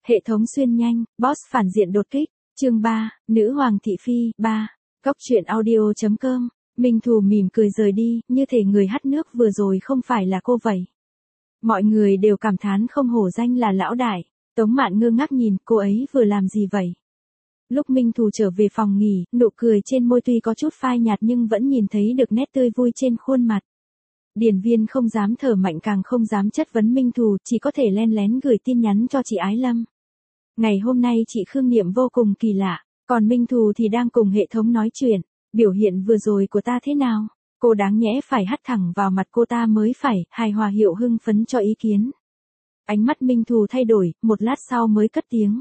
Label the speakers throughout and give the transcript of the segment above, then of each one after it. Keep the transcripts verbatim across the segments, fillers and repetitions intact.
Speaker 1: Hệ thống xuyên nhanh, boss phản diện đột kích, chương ba, nữ hoàng thị phi, ba, Cóc truyện audio chấm com, Minh Thù mỉm cười rời đi, như thể người hắt nước vừa rồi không phải là cô vậy. Mọi người đều cảm thán không hổ danh là lão đại, Tống Mạn ngơ ngác nhìn cô ấy vừa làm gì vậy. Lúc Minh Thù trở về phòng nghỉ, nụ cười trên môi tuy có chút phai nhạt nhưng vẫn nhìn thấy được nét tươi vui trên khuôn mặt. Điền Viên không dám thở mạnh càng không dám chất vấn Minh Thù, chỉ có thể len lén gửi tin nhắn cho chị Ái Lâm. Ngày hôm nay chị Khương Niệm vô cùng kỳ lạ, còn Minh Thù thì đang cùng hệ thống nói chuyện. Biểu hiện vừa rồi của ta thế nào? Cô đáng nhẽ phải hắt thẳng vào mặt cô ta mới phải, hài hòa hiệu hưng phấn cho ý kiến. Ánh mắt Minh Thù thay đổi, một lát sau mới cất tiếng.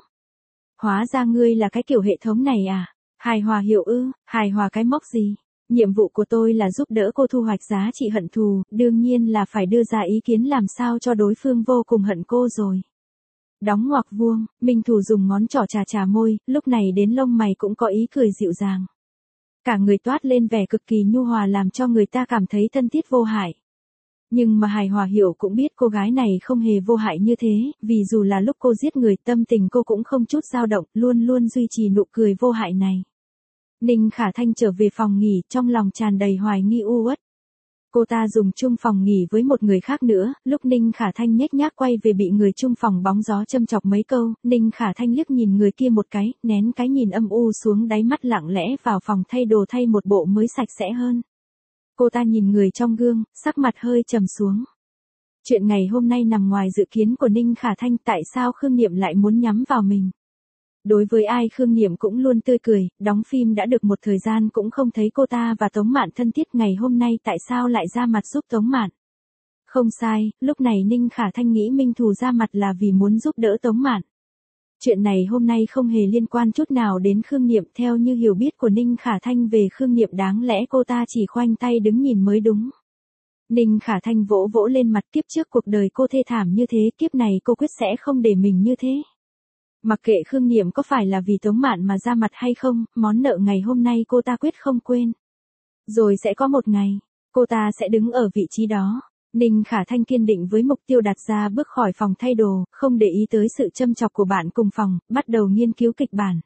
Speaker 1: Hóa ra ngươi là cái kiểu hệ thống này à? Hài hòa hiệu ư, hài hòa cái móc gì? Nhiệm vụ của tôi là giúp đỡ cô thu hoạch giá trị hận thù, đương nhiên là phải đưa ra ý kiến làm sao cho đối phương vô cùng hận cô rồi. Đóng ngoặc vuông, Minh Thù dùng ngón trỏ chà chà môi, lúc này đến lông mày cũng có ý cười dịu dàng. Cả người toát lên vẻ cực kỳ nhu hòa làm cho người ta cảm thấy thân thiết vô hại. Nhưng mà hài hòa hiểu cũng biết cô gái này không hề vô hại như thế, vì dù là lúc cô giết người tâm tình cô cũng không chút dao động, luôn luôn duy trì nụ cười vô hại này. Ninh Khả Thanh trở về phòng nghỉ, trong lòng tràn đầy hoài nghi u uất. Cô ta dùng chung phòng nghỉ với một người khác nữa, lúc Ninh Khả Thanh nhếch nhác quay về bị người chung phòng bóng gió châm chọc mấy câu, Ninh Khả Thanh liếc nhìn người kia một cái, nén cái nhìn âm u xuống đáy mắt lặng lẽ vào phòng thay đồ thay một bộ mới sạch sẽ hơn. Cô ta nhìn người trong gương, sắc mặt hơi trầm xuống. Chuyện ngày hôm nay nằm ngoài dự kiến của Ninh Khả Thanh, tại sao Khương Niệm lại muốn nhắm vào mình? Đối với ai Khương Niệm cũng luôn tươi cười, đóng phim đã được một thời gian cũng không thấy cô ta và Tống Mạn thân thiết, ngày hôm nay tại sao lại ra mặt giúp Tống Mạn? Không sai, lúc này Ninh Khả Thanh nghĩ Minh Thù ra mặt là vì muốn giúp đỡ Tống Mạn. Chuyện này hôm nay không hề liên quan chút nào đến Khương Niệm, theo như hiểu biết của Ninh Khả Thanh về Khương Niệm đáng lẽ cô ta chỉ khoanh tay đứng nhìn mới đúng. Ninh Khả Thanh vỗ vỗ lên mặt, kiếp trước cuộc đời cô thê thảm như thế, kiếp này cô quyết sẽ không để mình như thế. Mặc kệ Khương Niệm có phải là vì Tống Mạn mà ra mặt hay không, món nợ ngày hôm nay cô ta quyết không quên. Rồi sẽ có một ngày, cô ta sẽ đứng ở vị trí đó. Ninh Khả Thanh kiên định với mục tiêu đặt ra, bước khỏi phòng thay đồ, không để ý tới sự châm chọc của bạn cùng phòng, bắt đầu nghiên cứu kịch bản.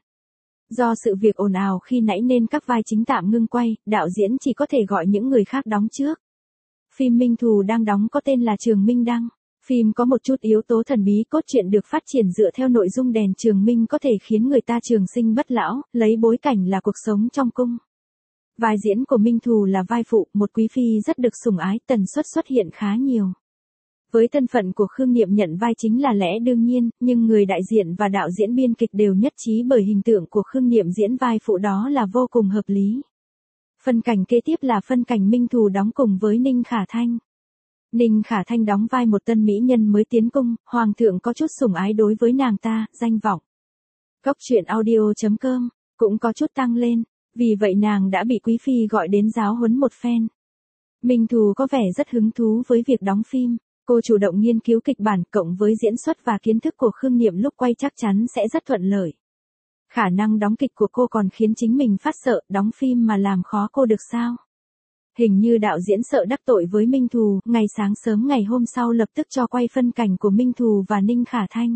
Speaker 1: Do sự việc ồn ào khi nãy nên các vai chính tạm ngưng quay, đạo diễn chỉ có thể gọi những người khác đóng trước. Phim Minh Thù đang đóng có tên là Trường Minh Đăng. Phim có một chút yếu tố thần bí, cốt truyện được phát triển dựa theo nội dung đèn trường minh có thể khiến người ta trường sinh bất lão, lấy bối cảnh là cuộc sống trong cung. Vai diễn của Minh Thù là vai phụ, một quý phi rất được sủng ái, tần suất xuất hiện khá nhiều. Với thân phận của Khương Niệm nhận vai chính là lẽ đương nhiên, nhưng người đại diện và đạo diễn biên kịch đều nhất trí bởi hình tượng của Khương Niệm diễn vai phụ đó là vô cùng hợp lý. Phân cảnh kế tiếp là phân cảnh Minh Thù đóng cùng với Ninh Khả Thanh. Ninh Khả Thanh đóng vai một tân mỹ nhân mới tiến cung, hoàng thượng có chút sủng ái đối với nàng ta, danh vọng. Cóc truyện audio chấm com cũng có chút tăng lên, vì vậy nàng đã bị quý phi gọi đến giáo huấn một phen. Minh Thù có vẻ rất hứng thú với việc đóng phim, cô chủ động nghiên cứu kịch bản cộng với diễn xuất và kiến thức của Khương Niệm lúc quay chắc chắn sẽ rất thuận lợi. Khả năng đóng kịch của cô còn khiến chính mình phát sợ, đóng phim mà làm khó cô được sao? Hình như đạo diễn sợ đắc tội với Minh Thù, ngày sáng sớm ngày hôm sau lập tức cho quay phân cảnh của Minh Thù và Ninh Khả Thanh.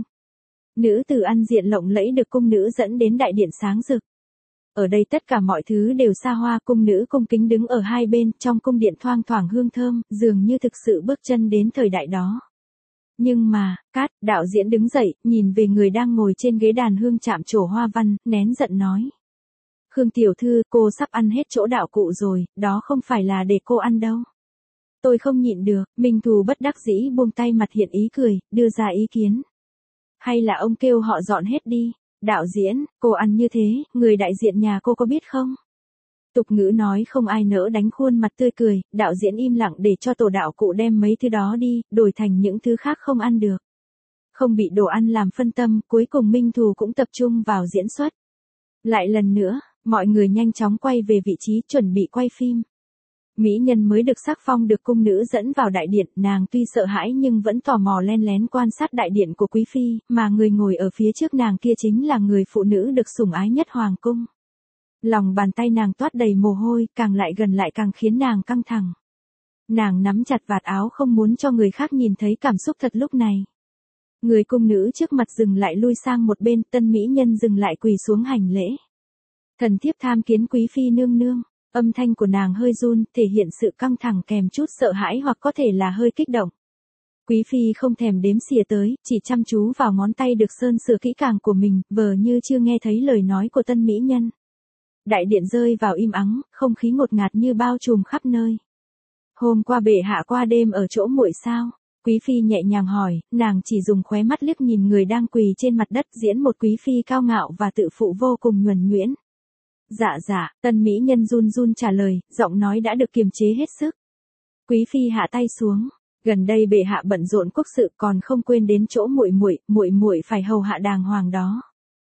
Speaker 1: Nữ tử ăn diện lộng lẫy được cung nữ dẫn đến đại điện sáng rực. Ở đây tất cả mọi thứ đều xa hoa, cung nữ cung kính đứng ở hai bên, trong cung điện thoang thoảng hương thơm, dường như thực sự bước chân đến thời đại đó. Nhưng mà, cát, đạo diễn đứng dậy, nhìn về người đang ngồi trên ghế đàn hương chạm trổ hoa văn, nén giận nói. Khương tiểu thư, cô sắp ăn hết chỗ đạo cụ rồi, đó không phải là để cô ăn đâu. Tôi không nhịn được, Minh Thù bất đắc dĩ buông tay, mặt hiện ý cười, đưa ra ý kiến. Hay là ông kêu họ dọn hết đi. Đạo diễn, cô ăn như thế, người đại diện nhà cô có biết không? Tục ngữ nói không ai nỡ đánh khuôn mặt tươi cười, đạo diễn im lặng để cho tổ đạo cụ đem mấy thứ đó đi, đổi thành những thứ khác không ăn được. Không bị đồ ăn làm phân tâm, cuối cùng Minh Thù cũng tập trung vào diễn xuất. Lại lần nữa, mọi người nhanh chóng quay về vị trí chuẩn bị quay phim. Mỹ nhân mới được sắc phong được cung nữ dẫn vào đại điện, nàng tuy sợ hãi nhưng vẫn tò mò len lén quan sát đại điện của quý phi, mà người ngồi ở phía trước nàng kia chính là người phụ nữ được sủng ái nhất hoàng cung. Lòng bàn tay nàng toát đầy mồ hôi, càng lại gần lại càng khiến nàng căng thẳng. Nàng nắm chặt vạt áo không muốn cho người khác nhìn thấy cảm xúc thật lúc này. Người cung nữ trước mặt dừng lại lui sang một bên, tân mỹ nhân dừng lại quỳ xuống hành lễ. Thần thiếp tham kiến quý phi nương nương. Âm thanh của nàng hơi run, thể hiện sự căng thẳng kèm chút sợ hãi hoặc có thể là hơi kích động. Quý phi không thèm đếm xỉa tới, chỉ chăm chú vào ngón tay được sơn sửa kỹ càng của mình, vờ như chưa nghe thấy lời nói của tân mỹ nhân. Đại điện rơi vào im ắng, không khí ngột ngạt như bao trùm khắp nơi. Hôm qua bệ hạ qua đêm ở chỗ muội sao? Quý phi nhẹ nhàng hỏi, nàng chỉ dùng khóe mắt liếc nhìn người đang quỳ trên mặt đất diễn một quý phi cao ngạo và tự phụ vô cùng nhuần nhuyễn. Dạ dạ, tân mỹ nhân run run trả lời, giọng nói đã được kiềm chế hết sức. Quý phi hạ tay xuống, gần đây bệ hạ bận rộn quốc sự còn không quên đến chỗ muội muội, muội muội phải hầu hạ đàng hoàng đó.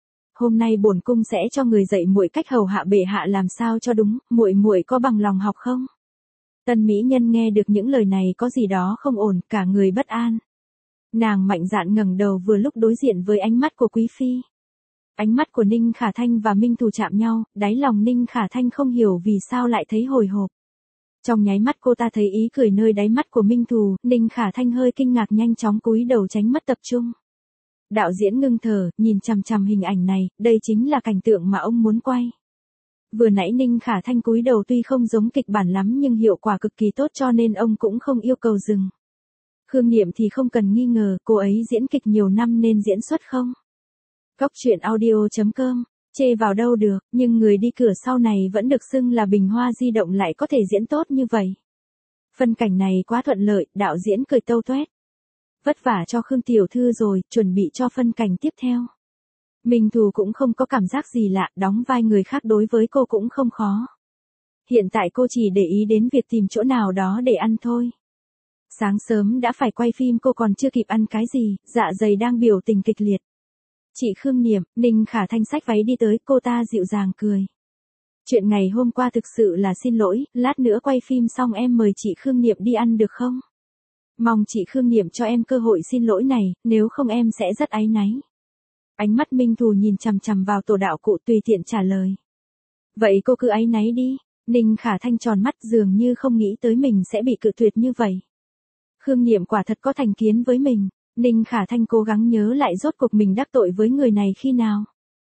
Speaker 1: Hôm nay bổn cung sẽ cho người dạy muội cách hầu hạ bệ hạ làm sao cho đúng, muội muội có bằng lòng học không? Tân mỹ nhân nghe được những lời này có gì đó không ổn, cả người bất an. Nàng mạnh dạn ngẩng đầu vừa lúc đối diện với ánh mắt của quý phi. Ánh mắt của Ninh Khả Thanh và Minh Thù chạm nhau, đáy lòng Ninh Khả Thanh không hiểu vì sao lại thấy hồi hộp. Trong nháy mắt cô ta thấy ý cười nơi đáy mắt của Minh Thù, Ninh Khả Thanh hơi kinh ngạc nhanh chóng cúi đầu tránh mất tập trung. Đạo diễn ngưng thở, nhìn chằm chằm hình ảnh này, đây chính là cảnh tượng mà ông muốn quay. Vừa nãy Ninh Khả Thanh cúi đầu tuy không giống kịch bản lắm nhưng hiệu quả cực kỳ tốt cho nên ông cũng không yêu cầu dừng. Khương Niệm thì không cần nghi ngờ, cô ấy diễn kịch nhiều năm nên diễn xuất không. Góc truyện audio chấm com, chê vào đâu được, nhưng người đi cửa sau này vẫn được xưng là bình hoa di động lại có thể diễn tốt như vậy. Phân cảnh này quá thuận lợi, đạo diễn cười tâu tuét. Vất vả cho Khương tiểu thư rồi, chuẩn bị cho phân cảnh tiếp theo. Minh Thù cũng không có cảm giác gì lạ, đóng vai người khác đối với cô cũng không khó. Hiện tại cô chỉ để ý đến việc tìm chỗ nào đó để ăn thôi. Sáng sớm đã phải quay phim cô còn chưa kịp ăn cái gì, dạ dày đang biểu tình kịch liệt. Chị Khương Niệm, Ninh Khả Thanh xách váy đi tới, cô ta dịu dàng cười. Chuyện ngày hôm qua thực sự là xin lỗi, lát nữa quay phim xong em mời chị Khương Niệm đi ăn được không? Mong chị Khương Niệm cho em cơ hội xin lỗi này, nếu không em sẽ rất áy náy. Ánh mắt Minh Thù nhìn chằm chằm vào tổ đạo cụ tùy tiện trả lời. Vậy cô cứ áy náy đi. Ninh Khả Thanh tròn mắt dường như không nghĩ tới mình sẽ bị cự tuyệt như vậy. Khương Niệm quả thật có thành kiến với mình. Ninh Khả Thanh cố gắng nhớ lại rốt cuộc mình đắc tội với người này khi nào.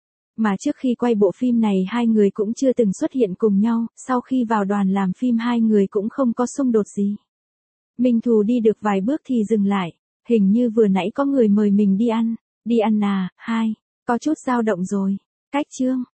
Speaker 1: Mà trước khi quay bộ phim này hai người cũng chưa từng xuất hiện cùng nhau, sau khi vào đoàn làm phim hai người cũng không có xung đột gì. Minh Thù đi được vài bước thì dừng lại, hình như vừa nãy có người mời mình đi ăn. Đi ăn à, hai, có chút dao động rồi. Cách chương.